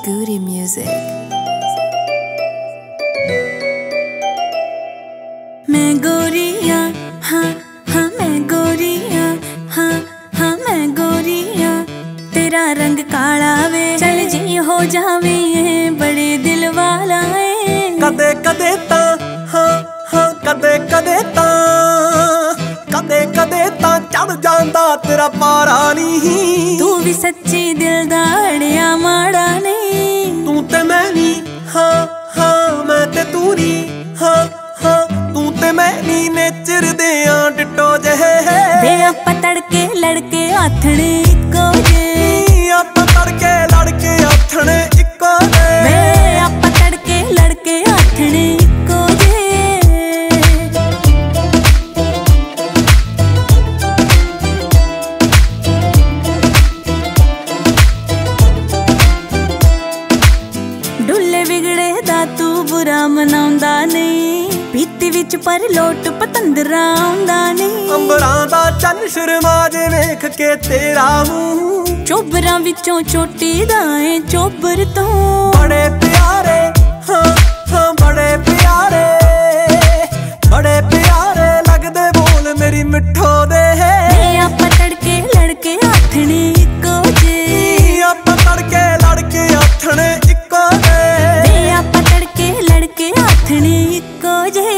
Goody music. मैं गोरिया हाँ हाँ मैं गोरिया हाँ हाँ मैं गोरिया तेरा रंग काला वे चल जी हो जावे ये बड़े दिल वाला है कदे कदे ता हाँ हाँ कदे कदे ता चढ़ जांदा तेरा पारा नहीं तू भी सच्ची दिलदाड़िया माड़ा नहीं तू ते मैं नी हाँ हाँ मैं ते तू नी हाँ हाँ तू ते मैं नी नेचर दे डिटो जहे वे आप तड़के लड़के आथने इको जे आप तड़के लड़के आथने इको जे वे आप तड़के लड़के आथने इको जे डुल्ले बिगड़े दा तू बुरा मनाउंदा नहीं पीती विच पर लोट पतंदरा आउंदा नहीं अंबरां दा चन्न शर्मा जे वेख के तेरा मूंह चोबरां विचों चोटी दा ऐ चोबर तो बड़े प्यारे हाँ हाँ बड़े प्यारे लगदे बोल मेरी मिठो दे आप तड़के लड़के आथने इको जे आप तड़के लड़के आथने इको जे आप तड़के लड़के आथने इको जे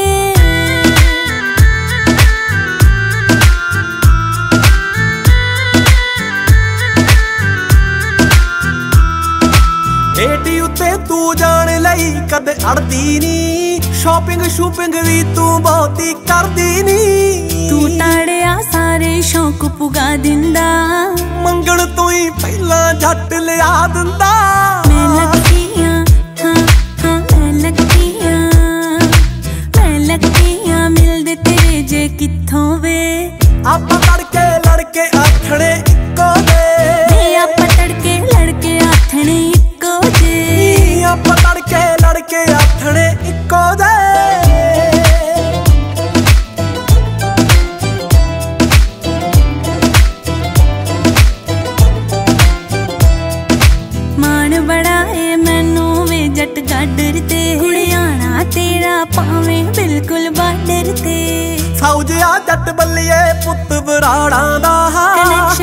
एटी उत्ते तू जान लई कदे अड़दी नी शॉपिंग शूपिंग भी तू बहुती करदी नी तू ताड़िया सारे शौक पुगा दिंदा मंगण तो ही पहला झट लिया दिंदा मैं लगदियां हाँ हाँ मैं लगदियां मिलदे तेरे जे कित्थों वे आप तड़के लड़के आथणे इको जे आप तड़के लड़के आथने इको जे आप तड़के लड़के आथणे इको जे मान बड़ा है मैनू वे जट गाडर ते हरियाणा तेरा पावे बिल्कुल बाडर ते फौजिया जट बल्लिए पुत बराड़ा दा